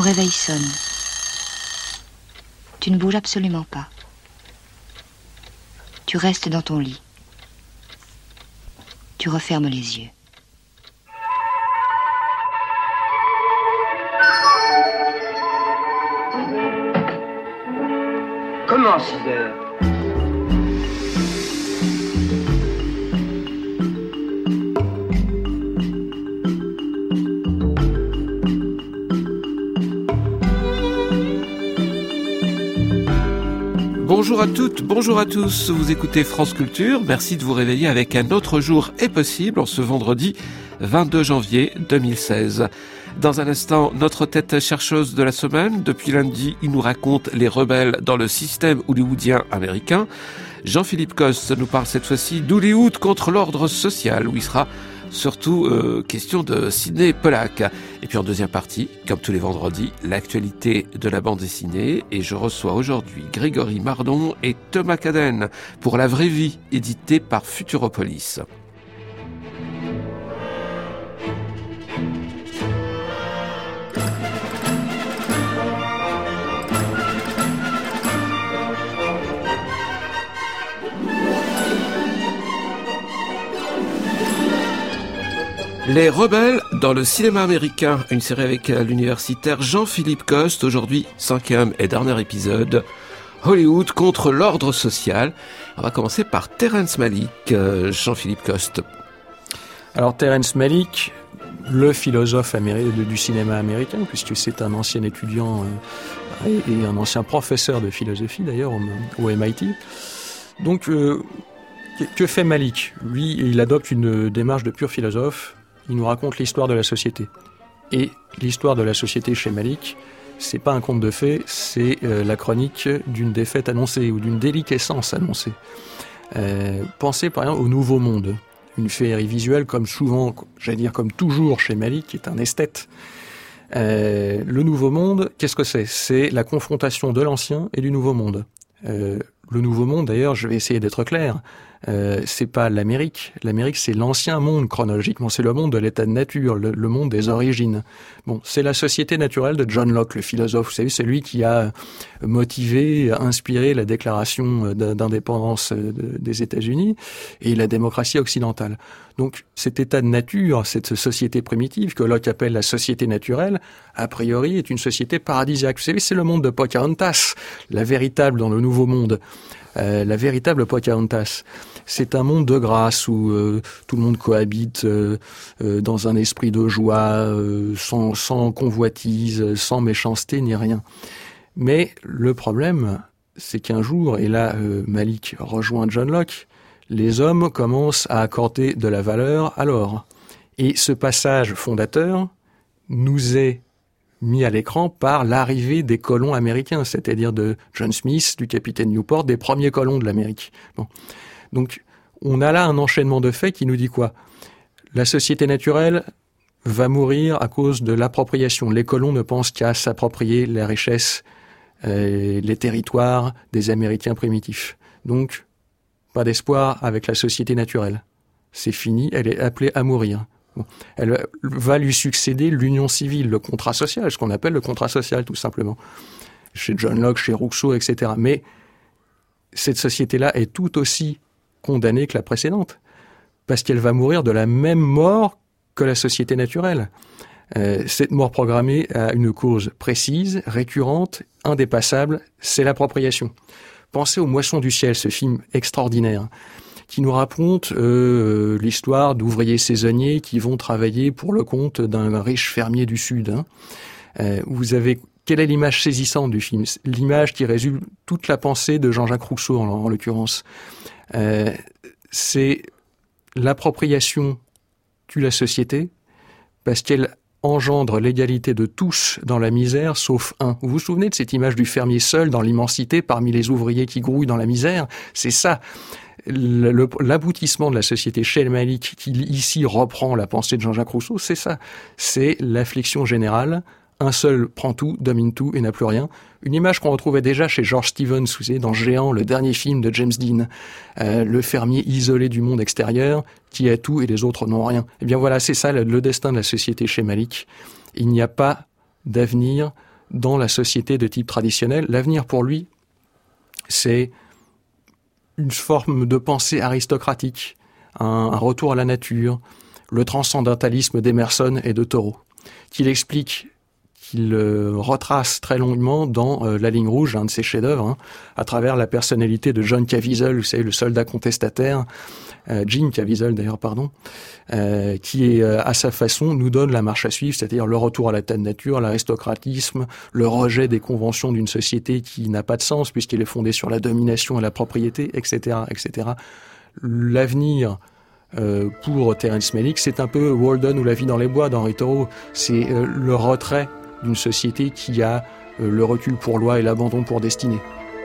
réveil sonne. Tu ne bouges absolument pas. Tu restes dans ton lit. Tu refermes les yeux. Comment 6 heures? Bonjour à toutes, bonjour à tous, vous écoutez France Culture, merci de vous réveiller avec Un autre jour est possible en ce vendredi 22 janvier 2016. Dans un instant, notre tête chercheuse de la semaine. Depuis lundi, il nous raconte les rebelles dans le système hollywoodien américain. Jean-Philippe Coste nous parle cette fois-ci d'Hollywood contre l'ordre social, où il sera surtout question de Sidney Pollack. Et puis en deuxième partie, comme tous les vendredis, l'actualité de la bande dessinée. Et je reçois aujourd'hui Grégory Mardon et Thomas Cadenne pour La vraie vie, édité par Futuropolis. Les rebelles dans le cinéma américain, une série avec l'universitaire Jean-Philippe Coste, aujourd'hui 5e et dernier épisode, Hollywood contre l'ordre social. On va commencer par Terrence Malick, Jean-Philippe Coste. Alors Terrence Malick, le philosophe du cinéma américain, puisque c'est un ancien étudiant et un ancien professeur de philosophie d'ailleurs au MIT. Donc que fait Malick? Lui, il adopte une démarche de pur philosophe. Il nous raconte l'histoire de la société. Et l'histoire de la société chez Malick, c'est pas un conte de fées, c'est la chronique d'une défaite annoncée ou d'une déliquescence annoncée. Pensez par exemple au Nouveau Monde, une féerie visuelle comme souvent, j'allais dire comme toujours chez Malick, qui est un esthète. Le Nouveau Monde, qu'est-ce que c'est? C'est la confrontation de l'ancien et du Nouveau Monde. Le Nouveau Monde, d'ailleurs, je vais essayer d'être clair, c'est pas l'Amérique. L'Amérique, c'est l'ancien monde, chronologiquement. C'est le monde de l'état de nature, le monde des origines. Bon, c'est la société naturelle de John Locke, le philosophe. Vous savez, c'est lui qui a motivé, inspiré la déclaration d'indépendance des États-Unis et la démocratie occidentale. Donc, cet état de nature, cette société primitive que Locke appelle la société naturelle, a priori, est une société paradisiaque. Vous savez, c'est le monde de Pocahontas, la véritable dans le Nouveau Monde. La véritable Pocahontas. C'est un monde de grâce où tout le monde cohabite dans un esprit de joie, sans convoitise, sans méchanceté ni rien. Mais le problème, c'est qu'un jour, et là Malick rejoint John Locke, les hommes commencent à accorder de la valeur à l'or. Et ce passage fondateur nous est mis à l'écran par l'arrivée des colons américains, c'est-à-dire de John Smith, du capitaine Newport, des premiers colons de l'Amérique. Bon. Donc, on a là un enchaînement de faits qui nous dit quoi? La société naturelle va mourir à cause de l'appropriation. Les colons ne pensent qu'à s'approprier les richesses, les territoires des Américains primitifs. Donc, pas d'espoir avec la société naturelle. C'est fini, elle est appelée à mourir. Bon. Elle va lui succéder l'union civile, le contrat social, ce qu'on appelle le contrat social tout simplement. Chez John Locke, chez Rousseau, etc. Mais cette société-là est tout aussi condamnée que la précédente, parce qu'elle va mourir de la même mort que la société naturelle. Cette mort programmée a une cause précise, récurrente, indépassable, c'est l'appropriation. Pensez aux Moissons du ciel, ce film extraordinaire, qui nous raconte l'histoire d'ouvriers saisonniers qui vont travailler pour le compte d'un riche fermier du Sud. Vous avez quelle est l'image saisissante du film? L'image qui résume toute la pensée de Jean-Jacques Rousseau, en l'occurrence. C'est l'appropriation tue la société parce qu'elle engendre l'égalité de tous dans la misère, sauf un. Vous vous souvenez de cette image du fermier seul dans l'immensité parmi les ouvriers qui grouillent dans la misère? C'est ça. L'aboutissement de la société chez Malick, qui ici reprend la pensée de Jean-Jacques Rousseau, c'est ça. C'est l'affliction générale. Un seul prend tout, domine tout et n'a plus rien. Une image qu'on retrouvait déjà chez George Stevens, vous savez, dans Géant, le dernier film de James Dean. Le fermier isolé du monde extérieur, qui a tout et les autres n'ont rien. Eh bien voilà, c'est ça le destin de la société chez Malick. Il n'y a pas d'avenir dans la société de type traditionnel. L'avenir pour lui, c'est une forme de pensée aristocratique, un retour à la nature, le transcendantalisme d'Emerson et de Thoreau, qu'il explique, qu'il retrace très longuement dans La Ligne Rouge, un de ses chefs-d'œuvre, à travers la personnalité de John Caviezel, vous savez, le soldat contestataire, Jim Caviezel d'ailleurs, qui est à sa façon nous donne la marche à suivre, c'est-à-dire le retour à l'état de nature, l'aristocratisme, le rejet des conventions d'une société qui n'a pas de sens puisqu'elle est fondée sur la domination et la propriété, etc., etc. L'avenir pour Terrence Malick, c'est un peu Walden ou La vie dans les bois d'Henri Thoreau. C'est le retrait d'une société qui a le recul pour loi et l'abandon pour destinée.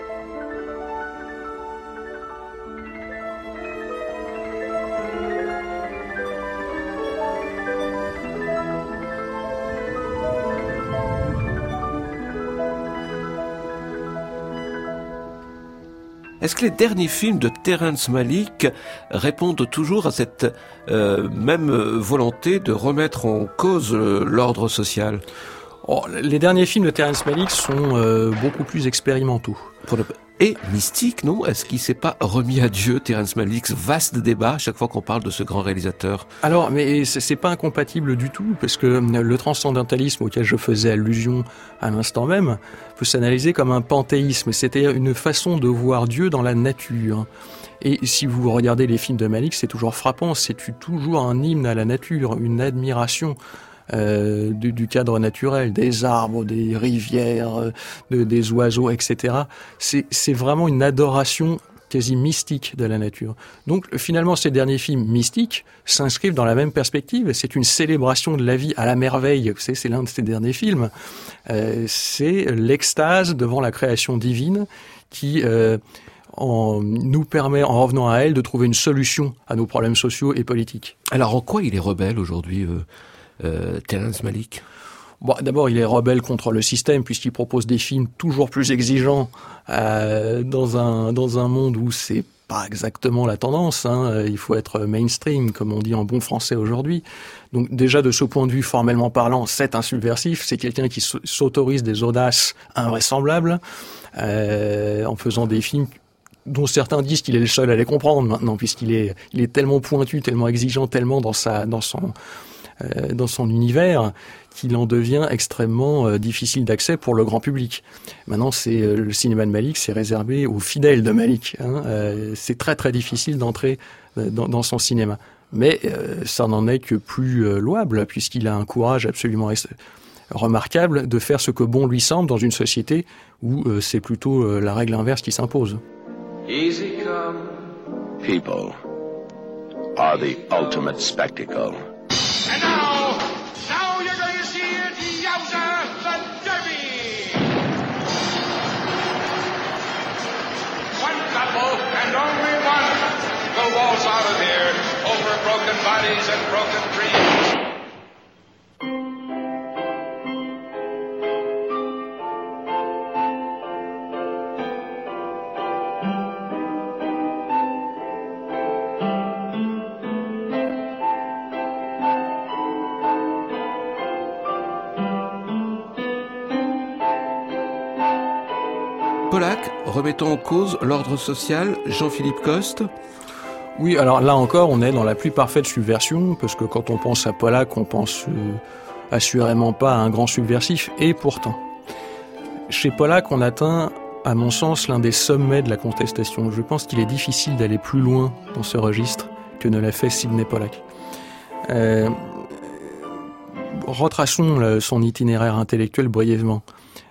Est-ce que les derniers films de Terrence Malick répondent toujours à cette même volonté de remettre en cause l'ordre social ? Les derniers films de Terrence Malick sont beaucoup plus expérimentaux. Et mystique, non ? Est-ce qu'il s'est pas remis à Dieu, Terrence Malick ? Vaste débat à chaque fois qu'on parle de ce grand réalisateur. Alors, mais c'est pas incompatible du tout, parce que le transcendantalisme auquel je faisais allusion à l'instant même peut s'analyser comme un panthéisme, c'est-à-dire une façon de voir Dieu dans la nature. Et si vous regardez les films de Malick, c'est toujours frappant, c'est toujours un hymne à la nature, une admiration du cadre naturel, des arbres, des rivières, des oiseaux, etc. C'est vraiment une adoration quasi mystique de la nature. Donc finalement, ces derniers films mystiques s'inscrivent dans la même perspective. C'est une célébration de la vie à la merveille. Vous savez, c'est l'un de ces derniers films. C'est l'extase devant la création divine qui nous permet, en revenant à elle, de trouver une solution à nos problèmes sociaux et politiques. Alors en quoi il est rebelle aujourd'hui Terrence Malick? Bon, d'abord, il est rebelle contre le système puisqu'il propose des films toujours plus exigeants dans un monde où c'est pas exactement la tendance. Il faut être mainstream, comme on dit en bon français aujourd'hui. Donc déjà, de ce point de vue, formellement parlant, c'est un subversif. C'est quelqu'un qui s'autorise des audaces invraisemblables en faisant des films dont certains disent qu'il est le seul à les comprendre maintenant, puisqu'il est tellement pointu, tellement exigeant, tellement dans son univers, qu'il en devient extrêmement difficile d'accès pour le grand public. Maintenant, le cinéma de Malick, c'est réservé aux fidèles de Malick. C'est très très difficile d'entrer dans son cinéma. Mais ça n'en est que plus louable, puisqu'il a un courage absolument remarquable de faire ce que bon lui semble dans une société où c'est plutôt la règle inverse qui s'impose. Easy come. People are the ultimate spectacle. And now you're going to see it, Yowza, the Derby! One couple, and only one, will waltz out of here over broken bodies and broken dreams. Pollack, remettons en cause l'ordre social, Jean-Philippe Coste. Oui, alors là encore, on est dans la plus parfaite subversion, parce que quand on pense à Pollack, on pense assurément pas à un grand subversif, et pourtant. Chez Pollack, on atteint, à mon sens, l'un des sommets de la contestation. Je pense qu'il est difficile d'aller plus loin dans ce registre que ne l'a fait Sidney Pollack. Retraçons son itinéraire intellectuel brièvement.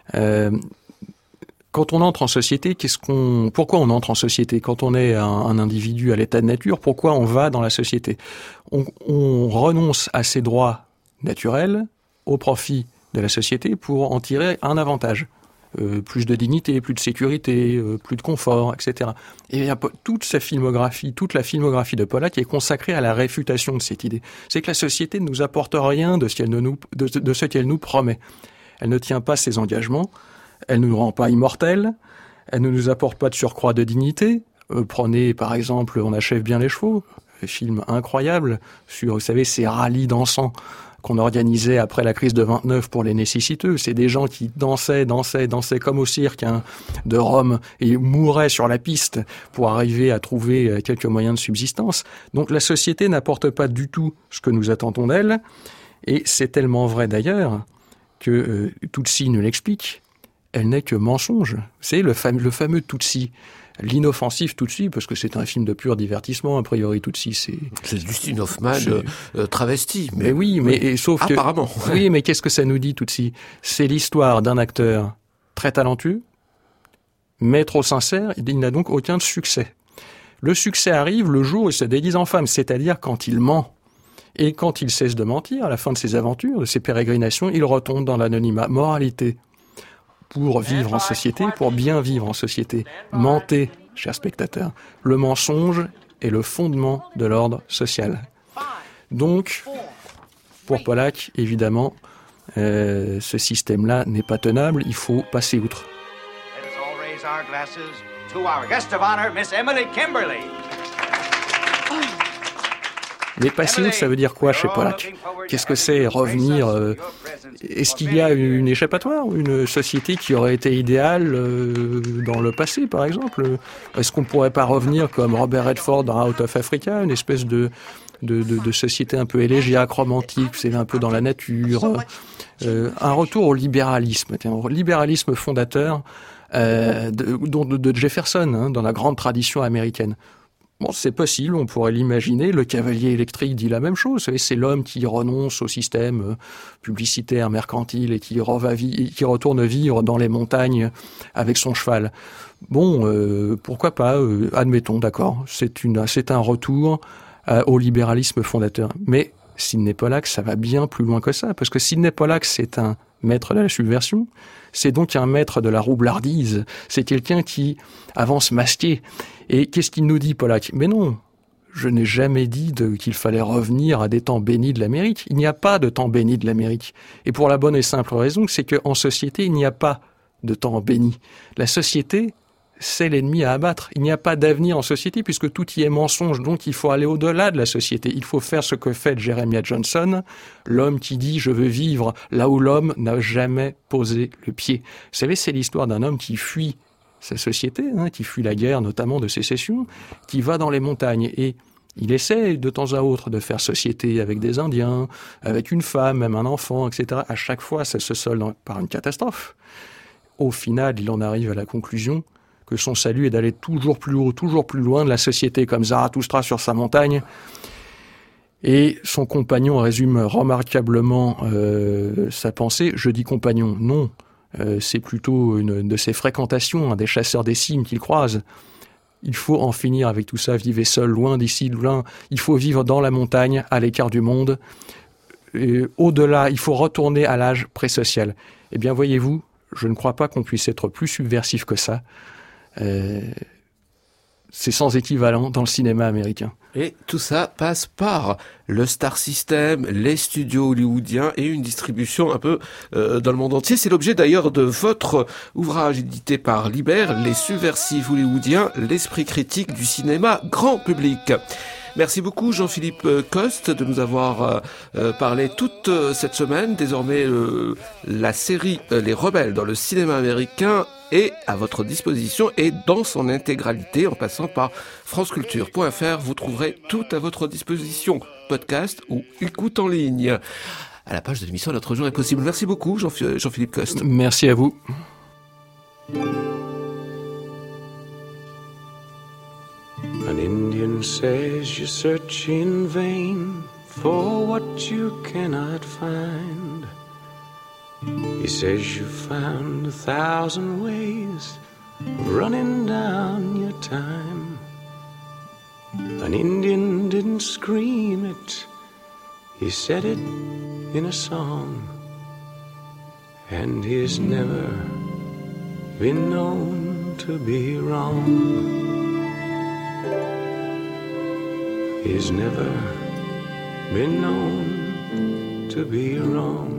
Quand on entre en société, pourquoi on entre en société? Quand on est un individu à l'état de nature, pourquoi on va dans la société? On renonce à ses droits naturels au profit de la société pour en tirer un avantage. Plus de dignité, plus de sécurité, plus de confort, etc. Et il y a toute la filmographie de Pollack est consacrée à la réfutation de cette idée. C'est que la société ne nous apporte rien de ce qu'elle nous promet. Elle ne tient pas ses engagements. Elle ne nous rend pas immortels, elle ne nous apporte pas de surcroît de dignité. Prenez par exemple On achève bien les chevaux, un film incroyable sur, vous savez, ces rallyes dansants qu'on organisait après la crise de 29 pour les nécessiteux. C'est des gens qui dansaient comme au cirque de Rome et mouraient sur la piste pour arriver à trouver quelques moyens de subsistance. Donc la société n'apporte pas du tout ce que nous attendons d'elle. Et c'est tellement vrai d'ailleurs que Tutsi nous l'explique. Elle n'est que mensonge. C'est le fameux Tutsi. L'inoffensif Tutsi, parce que c'est un film de pur divertissement, a priori Tutsi, c'est Dustin Hoffman travesti. Mais oui, mais sauf que... Apparemment. Oui, mais qu'est-ce que ça nous dit Tutsi ? C'est l'histoire d'un acteur très talentueux, mais trop sincère, il n'a donc aucun succès. Le succès arrive le jour où il se déguise en femme, c'est-à-dire quand il ment. Et quand il cesse de mentir, à la fin de ses aventures, de ses pérégrinations, il retombe dans l'anonymat. Moralité. Pour vivre en société, pour bien vivre en société. Mentez, chers spectateurs. Le mensonge est le fondement de l'ordre social. Donc, pour Pollack, évidemment, ce système-là n'est pas tenable, il faut passer outre. Let us all raise our glasses to our guest of honor, Miss Emily Kimberly. Mais passer outre, ça veut dire quoi chez Pollack ? Qu'est-ce que c'est revenir Est-ce qu'il y a une échappatoire, une société qui aurait été idéale dans le passé, par exemple ? Est-ce qu'on ne pourrait pas revenir comme Robert Redford dans Out of Africa, une espèce de société un peu élégiaque, romantique, c'est un peu dans la nature, un retour au libéralisme, au libéralisme fondateur de Jefferson, dans la grande tradition américaine. Bon, c'est possible, on pourrait l'imaginer. Le cavalier électrique dit la même chose. Vous savez, c'est l'homme qui renonce au système publicitaire, mercantile et qui retourne vivre dans les montagnes avec son cheval. Bon, pourquoi pas, admettons, d'accord. C'est un retour au libéralisme fondateur. Mais Sidney Pollack, ça va bien plus loin que ça. Parce que Sidney Pollack, c'est un maître de la subversion. C'est donc un maître de la roublardise. C'est quelqu'un qui avance masqué. Et qu'est-ce qu'il nous dit, Pollack ? Mais non, je n'ai jamais dit qu'il fallait revenir à des temps bénis de l'Amérique. Il n'y a pas de temps béni de l'Amérique. Et pour la bonne et simple raison, c'est qu'en société, il n'y a pas de temps béni. La société, c'est l'ennemi à abattre. Il n'y a pas d'avenir en société puisque tout y est mensonge. Donc il faut aller au-delà de la société. Il faut faire ce que fait Jeremiah Johnson, l'homme qui dit « je veux vivre là où l'homme n'a jamais posé le pied ». Vous savez, c'est l'histoire d'un homme qui fuit sa société, qui fuit la guerre notamment de sécession, qui va dans les montagnes et il essaie de temps à autre de faire société avec des Indiens, avec une femme, même un enfant, etc. À chaque fois, ça se solde par une catastrophe. Au final, il en arrive à la conclusion que son salut est d'aller toujours plus haut, toujours plus loin de la société, comme Zarathustra sur sa montagne. Et son compagnon résume remarquablement sa pensée. Je dis compagnon, non. C'est plutôt une de ses fréquentations, des chasseurs des cimes qu'il croise. Il faut en finir avec tout ça, vivre seul, loin d'ici, loin. Il faut vivre dans la montagne, à l'écart du monde. Et au-delà, il faut retourner à l'âge présocial. Eh bien, voyez-vous, je ne crois pas qu'on puisse être plus subversif que ça. C'est sans équivalent dans le cinéma américain. Et tout ça passe par le Star System, les studios hollywoodiens et une distribution un peu dans le monde entier. C'est l'objet d'ailleurs de votre ouvrage édité par Libère, Les subversifs hollywoodiens, l'esprit critique du cinéma grand public. Merci beaucoup Jean-Philippe Coste de nous avoir parlé toute cette semaine. Désormais, la série Les Rebelles dans le cinéma américain est à votre disposition et dans son intégralité en passant par franceculture.fr. Vous trouverez tout à votre disposition, podcast ou écoute en ligne. À la page de l'émission Notre jour est possible. Merci beaucoup Jean-Philippe Coste. Merci à vous. An Indian says you search in vain for what you cannot find. He says you found 1,000 ways of running down your time. An Indian didn't scream it, he said it in a song. And he's never been known to be wrong. He's never been known to be wrong.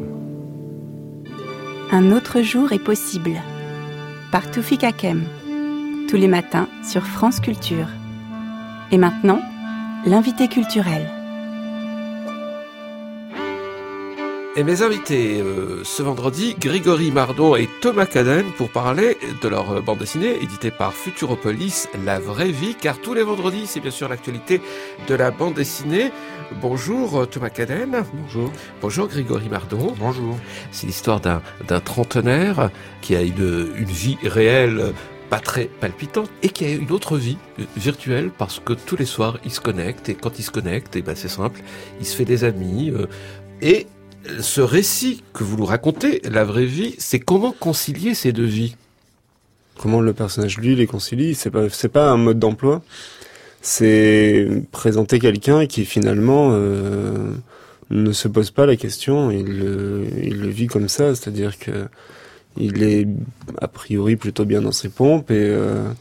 Un autre jour est possible, par Toufik Hakem, tous les matins sur France Culture. Et maintenant, l'invité culturel. Et mes invités ce vendredi, Grégory Mardon et Thomas Cadenne, pour parler de leur bande dessinée éditée par Futuropolis, La Vraie Vie, car tous les vendredis, c'est bien sûr l'actualité de la bande dessinée. Bonjour Thomas Cadenne. Bonjour. Bonjour Grégory Mardon. Bonjour. C'est l'histoire d'un trentenaire qui a une vie réelle pas très palpitante et qui a une autre vie virtuelle parce que tous les soirs il se connecte et quand il se connecte, c'est simple, il se fait des amis et ce récit que vous nous racontez, La Vraie Vie, c'est comment concilier ces deux vies? Comment le personnage, lui, les concilie? C'est pas un mode d'emploi. C'est présenter quelqu'un qui, finalement, ne se pose pas la question. Il le vit comme ça. C'est-à-dire que il est, a priori, plutôt bien dans ses pompes et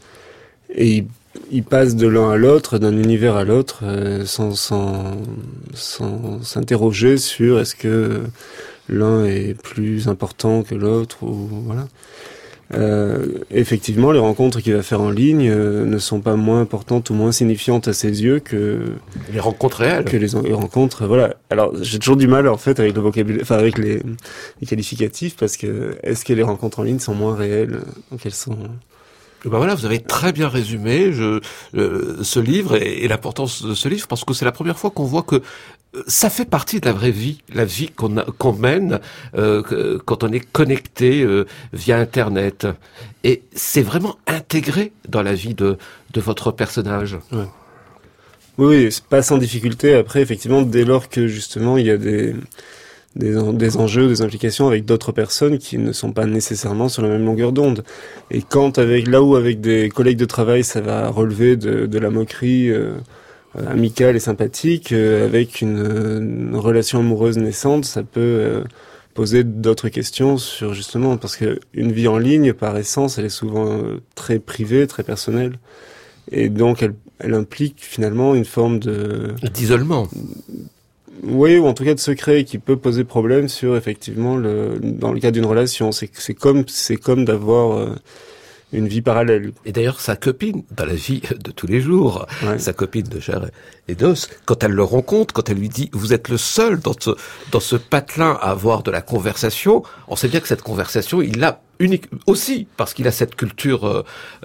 il passe de l'un à l'autre, d'un univers à l'autre, sans s'interroger sur est-ce que l'un est plus important que l'autre ou voilà. Effectivement, les rencontres qu'il va faire en ligne ne sont pas moins importantes ou moins signifiantes à ses yeux que les rencontres réelles. Que les rencontres, voilà. Alors, j'ai toujours du mal en fait avec le vocabulaire, enfin avec les qualificatifs, parce que est-ce que les rencontres en ligne sont moins réelles qu'elles sont? Voilà, vous avez très bien résumé ce livre et l'importance de ce livre, parce que c'est la première fois qu'on voit que ça fait partie de la vraie vie, la vie qu'on mène quand on est connecté via Internet. Et c'est vraiment intégré dans la vie de votre personnage. Ouais. Oui, c'est pas sans difficulté. Après, effectivement, dès lors que justement il y a des enjeux, des implications avec d'autres personnes qui ne sont pas nécessairement sur la même longueur d'onde. Et quand avec des collègues de travail, ça va relever de la moquerie amicale et sympathique, avec une relation amoureuse naissante, ça peut poser d'autres questions sur justement, parce que une vie en ligne, par essence, elle est souvent très privée, très personnelle. Et donc, elle implique finalement une forme d'isolement. Oui, ou en tout cas de secret qui peut poser problème sur effectivement dans le cas d'une relation. C'est comme d'avoir une vie parallèle. Et d'ailleurs, sa copine, dans la vie de tous les jours, sa copine de chair et d'os, quand elle le rencontre, quand elle lui dit « vous êtes le seul dans ce patelin à avoir de la conversation », on sait bien que cette conversation, il l'a unique aussi, parce qu'il a cette culture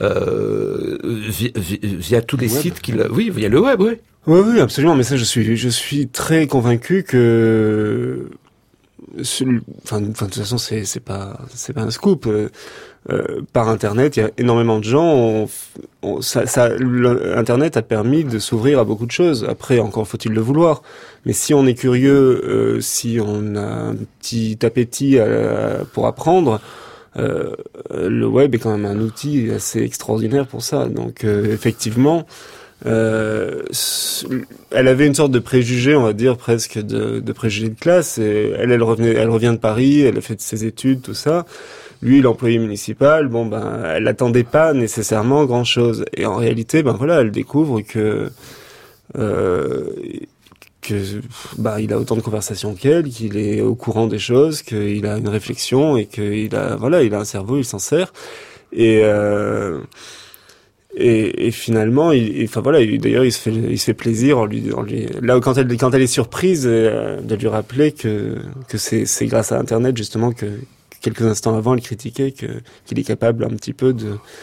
via tous les sites via le web, oui. Oui, absolument. Mais ça, je suis très convaincu que, de toute façon, c'est pas un scoop. Par Internet, il y a énormément de gens. Internet a permis de s'ouvrir à beaucoup de choses. Après, encore faut-il le vouloir. Mais si on est curieux, si on a un petit appétit pour apprendre, le web est quand même un outil assez extraordinaire pour ça. Donc, effectivement. Elle avait une sorte de préjugé, on va dire presque de préjugé de classe. Et elle revient de Paris, elle a fait ses études, tout ça. Lui, l'employé municipal, elle attendait pas nécessairement grand chose. Et en réalité, elle découvre que il a autant de conversations qu'elle, qu'il est au courant des choses, qu'il a une réflexion et qu'il a il a un cerveau, il s'en sert. Et finalement, d'ailleurs, il se fait plaisir en lui là quand elle est surprise de lui rappeler que c'est grâce à Internet justement que quelques instants avant elle critiquait qu'il est capable un petit peu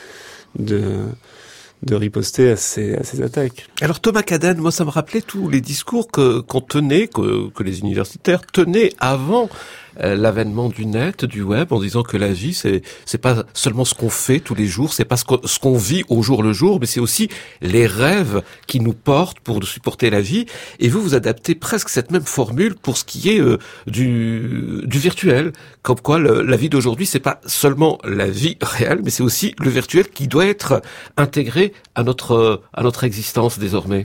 de riposter à ces attaques. Alors Thomas Cadenne, moi ça me rappelait tous les discours qu'on tenait, que les universitaires tenaient avant l'avènement du net, du web, en disant que la vie c'est pas seulement ce qu'on fait tous les jours, c'est pas ce qu'on vit au jour le jour, mais c'est aussi les rêves qui nous portent pour supporter la vie. Et vous adaptez presque cette même formule pour ce qui est du virtuel, comme quoi la vie d'aujourd'hui c'est pas seulement la vie réelle, mais c'est aussi le virtuel qui doit être intégré à notre existence désormais.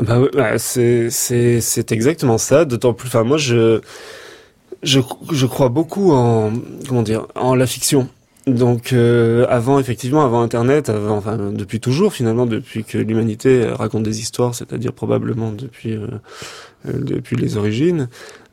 C'est exactement ça, d'autant plus moi je crois beaucoup en la fiction. Donc avant Internet, depuis toujours finalement, depuis que l'humanité raconte des histoires, c'est-à-dire probablement depuis les origines,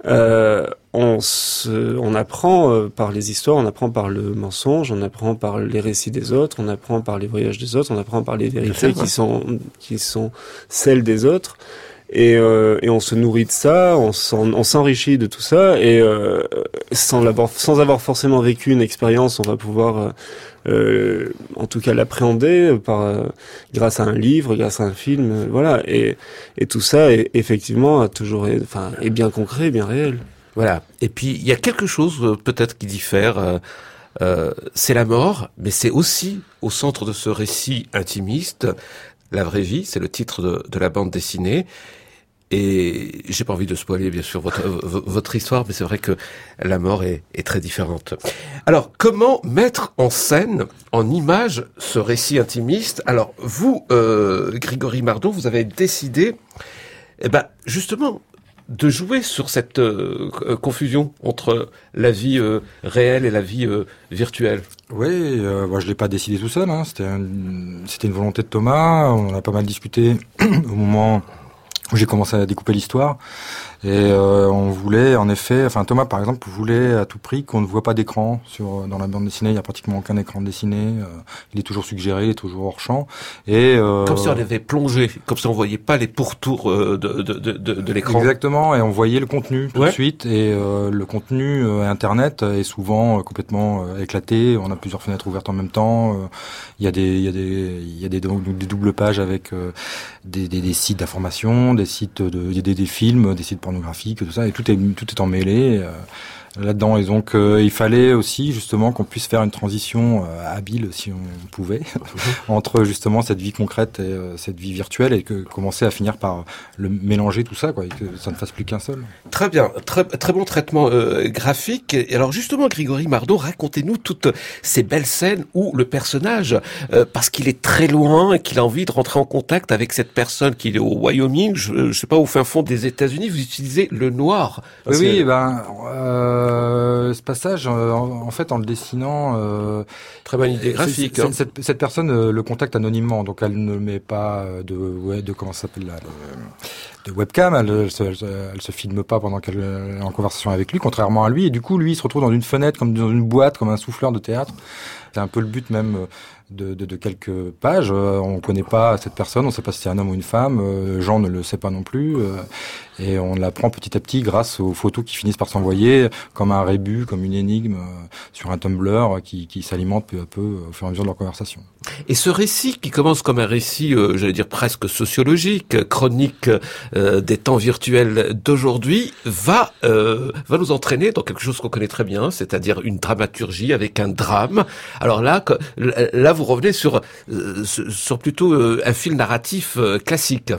on apprend par les histoires, on apprend par le mensonge, on apprend par les récits des autres, on apprend par les voyages des autres, on apprend par les vérités qui sont celles des autres. Et on se nourrit de ça, on s'enrichit de tout ça, et sans avoir forcément vécu une expérience, on va pouvoir en tout cas l'appréhender grâce à un livre, grâce à un film, voilà. Et tout ça effectivement est bien concret, bien réel. Voilà. Et puis il y a quelque chose peut-être qui diffère. C'est la mort, mais c'est aussi au centre de ce récit intimiste. La vraie vie, c'est le titre de la bande dessinée. Et j'ai pas envie de spoiler, bien sûr, votre histoire, mais c'est vrai que la mort est très différente. Alors, comment mettre en scène, en image, ce récit intimiste? Alors, vous, Grégory Mardon, vous avez décidé, justement, de jouer sur cette confusion entre la vie réelle et la vie virtuelle. Oui, je l'ai pas décidé tout seul. C'était une volonté de Thomas. On en a pas mal discuté au moment où j'ai commencé à découper l'histoire. Et on voulait, en effet, Thomas par exemple voulait à tout prix qu'on ne voit pas d'écran dans la bande dessinée. Il y a pratiquement aucun écran dessiné. Il est toujours suggéré, il est toujours hors champ. Et comme si on avait plongé, comme si on voyait pas les pourtours de l'écran. Exactement, et on voyait le contenu tout de suite. Et le contenu Internet est souvent complètement éclaté. On a plusieurs fenêtres ouvertes en même temps. Il y a des doubles pages avec des sites d'information, des sites des films, des sites pornographiques, tout ça, et tout est emmêlé là-dedans. Et donc il fallait aussi justement qu'on puisse faire une transition habile, si on pouvait, entre justement cette vie concrète et cette vie virtuelle, et commencer à finir par le mélanger tout ça, quoi, et que ça ne fasse plus qu'un seul. Très bien, très bon traitement graphique. Et alors justement, Grégory Mardon, racontez-nous toutes ces belles scènes où le personnage, parce qu'il est très loin et qu'il a envie de rentrer en contact avec cette personne qui est au Wyoming, je sais pas, au fin fond des États-Unis, vous utilisez le noir. Oui, ce passage, en fait, en le dessinant, très bonne idée graphique. Cette personne le contacte anonymement, donc elle ne met pas de comment ça s'appelle là, de webcam. Elle se filme pas pendant qu'elle est en conversation avec lui, contrairement à lui. Et du coup, lui, il se retrouve dans une fenêtre, comme dans une boîte, comme un souffleur de théâtre. C'est un peu le but même de quelques pages. On connaît pas cette personne, on sait pas si c'est un homme ou une femme. Jean ne le sait pas non plus. Et on l'apprend petit à petit grâce aux photos qui finissent par s'envoyer, comme un rébus, comme une énigme sur un Tumblr qui s'alimente peu à peu au fur et à mesure de leur conversation. Et ce récit qui commence comme un récit, j'allais dire presque sociologique, chronique des temps virtuels d'aujourd'hui, va nous entraîner dans quelque chose qu'on connaît très bien, c'est-à-dire une dramaturgie avec un drame. Alors là vous revenez sur plutôt un fil narratif classique.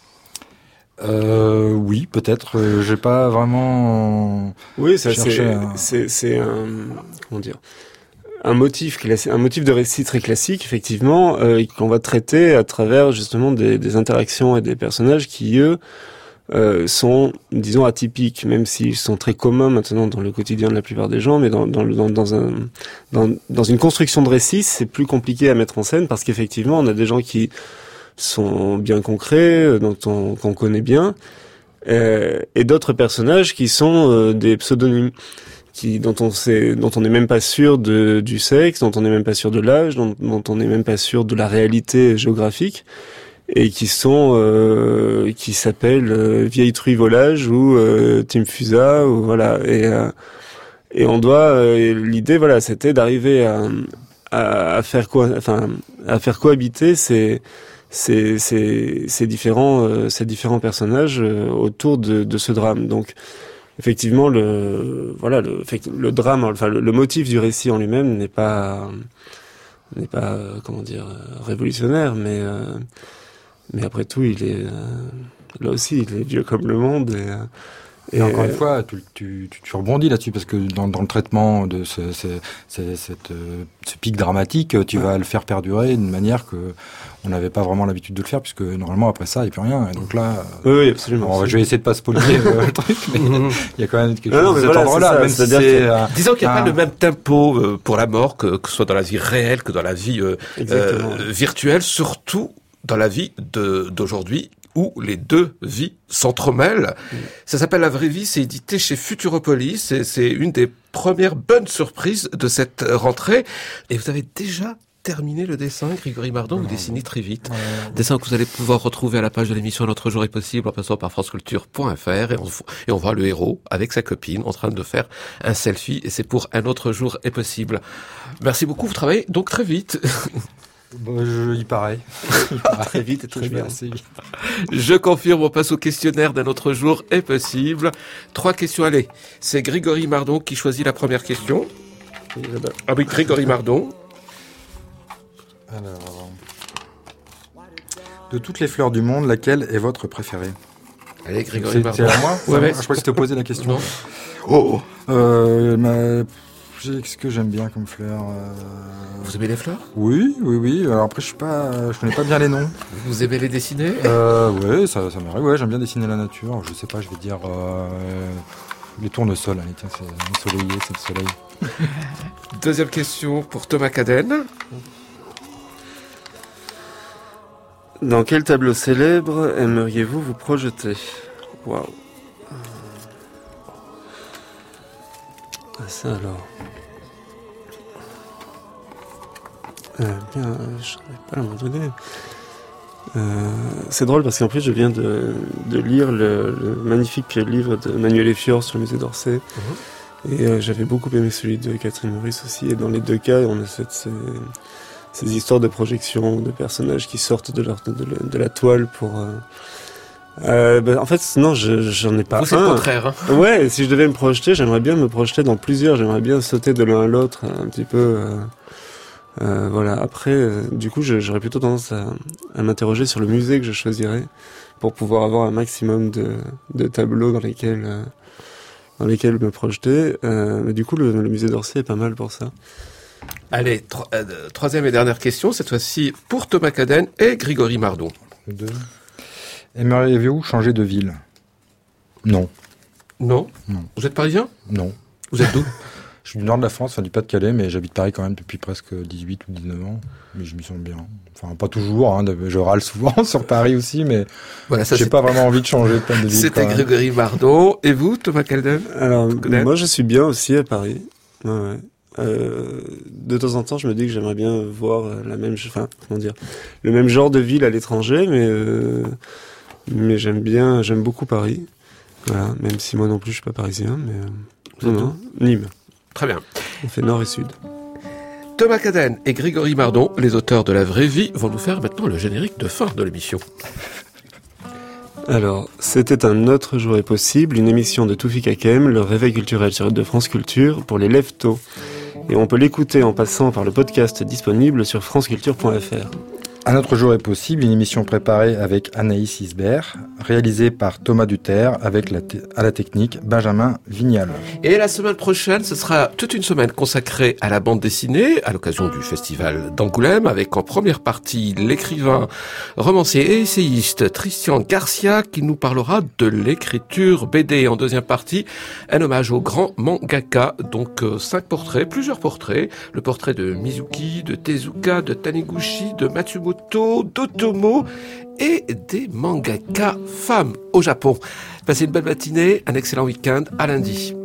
Oui, peut-être. J'ai pas vraiment. Oui, ça c'est un comment dire, un motif de récit très classique, effectivement, qu'on va traiter à travers justement des interactions et des personnages qui eux sont, disons, atypiques, même s'ils sont très communs maintenant dans le quotidien de la plupart des gens, mais dans une construction de récit, c'est plus compliqué à mettre en scène parce qu'effectivement, on a des gens qui sont bien concrets, qu'on connaît bien, et d'autres personnages qui sont des pseudonymes, dont on n'est même pas sûr du sexe, dont on n'est même pas sûr de l'âge, dont on n'est même pas sûr de la réalité géographique, et qui s'appellent Vieille Truie Volage ou Tim Fusa, ou voilà, et on doit l'idée, voilà, c'était d'arriver à faire cohabiter ces différents personnages autour de ce drame. Donc effectivement le drame, enfin le motif du récit en lui-même n'est pas comment dire, révolutionnaire, mais après tout il est là aussi il est vieux comme le monde, et encore une fois, tu rebondis là-dessus, parce que dans le traitement de ce pic dramatique, tu vas le faire perdurer d'une manière que on n'avait pas vraiment l'habitude de le faire, puisque normalement après ça il n'y a plus rien. Et donc là, oui, absolument. Je vais essayer de pas spoiler le truc, mais il y a quand même quelque chose de cet ordre-là. Même si disons qu'il n'y a pas le même tempo pour la mort que ce soit dans la vie réelle que dans la vie virtuelle, surtout dans la vie d'aujourd'hui, où les deux vies s'entremêlent. Ça s'appelle La Vraie Vie, c'est édité chez Futuropolis, et c'est une des premières bonnes surprises de cette rentrée. Et vous avez déjà terminé le dessin, Grégory Mardon, vous dessinez très vite. Dessin que vous allez pouvoir retrouver à la page de l'émission Notre jour est possible en passant par franceculture.fr et on voit le héros avec sa copine en train de faire un selfie et c'est pour Un autre jour est possible. Merci beaucoup, vous travaillez donc très vite. Il paraît. Très vite et très bien. Assez vite. Je confirme, on passe au questionnaire d'Un autre jour est possible. 3 questions, allez. C'est Grégory Mardon qui choisit la première question. Ah oui, Grégory Mardon. Alors, de toutes les fleurs du monde, laquelle est votre préférée? Allez, Grégory Mardon. C'est à moi? Ouais. Je crois que c'était posé la question. Non. Qu'est-ce que j'aime bien comme fleurs? Vous aimez les fleurs? Oui. Alors après, je connais pas bien les noms. Vous aimez les dessiner? Ouais, ça m'arrive. Ouais, j'aime bien dessiner la nature. Je sais pas, je vais dire les tournesols. Allez, tiens, c'est ensoleillé, c'est le soleil. Deuxième question pour Thomas Cadenne. Dans quel tableau célèbre aimeriez-vous vous projeter? Waouh. Ça alors. Je n'arrive pas à me donner. C'est drôle parce qu'en plus je viens de lire le magnifique livre de Manuel Effior sur le musée d'Orsay. Et j'avais beaucoup aimé celui de Catherine Maurice aussi. Et dans les deux cas, on a ces histoires de projection, de personnages qui sortent de la toile pour... en fait, non, j'en ai pas. Vous, c'est le contraire. Hein. Ouais, si je devais me projeter, j'aimerais bien me projeter dans plusieurs. J'aimerais bien sauter de l'un à l'autre un petit peu. Voilà. Après, du coup, j'aurais plutôt tendance à m'interroger sur le musée que je choisirais pour pouvoir avoir un maximum de tableaux dans lesquels me projeter. Mais du coup, le musée d'Orsay est pas mal pour ça. Allez, troisième et dernière question, cette fois-ci pour Thomas Cadenne et Grégory Mardon. Aimeriez-vous changer de ville? Non. Non. Vous êtes parisien? Non. Vous êtes d'où? Je suis du nord de la France, enfin du Pas-de-Calais, mais j'habite Paris quand même depuis presque 18 ou 19 ans. Mais je m'y sens bien. Enfin, pas toujours, hein, je râle souvent sur Paris aussi, mais voilà, j'ai pas vraiment envie de changer de ville. C'était Grégory Mardon. Et vous, Thomas Cadenne? Alors, moi je suis bien aussi à Paris. Ouais. De temps en temps, je me dis que j'aimerais bien voir le même genre de ville à l'étranger, mais j'aime beaucoup Paris. Voilà, même si moi non plus je suis pas parisien, mais Nîmes. Très bien. On fait nord et sud. Thomas Cadenne et Grégory Mardon, les auteurs de La vraie vie, vont nous faire maintenant le générique de fin de l'émission. Alors, c'était Un autre jour est possible, une émission de Toufik Hakem, le réveil culturel sur de France Culture pour les lève-tôt. Et on peut l'écouter en passant par le podcast disponible sur franceculture.fr. Un autre jour est possible, une émission préparée avec Anaïs Isbert, réalisée par Thomas Duterre, avec à la technique Benjamin Vignal. Et la semaine prochaine, ce sera toute une semaine consacrée à la bande dessinée, à l'occasion du festival d'Angoulême, avec en première partie l'écrivain, romancier et essayiste Christian Garcia, qui nous parlera de l'écriture BD. En deuxième partie, un hommage au grand mangaka, donc 5 portraits, plusieurs portraits, le portrait de Mizuki, de Tezuka, de Taniguchi, de Matsumoto, d'Otomo et des mangaka femmes au Japon. Passez une belle matinée, un excellent week-end, à lundi.